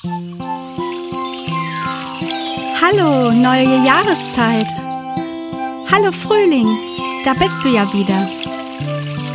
Hallo, neue Jahreszeit. Hallo Frühling, da bist du ja wieder.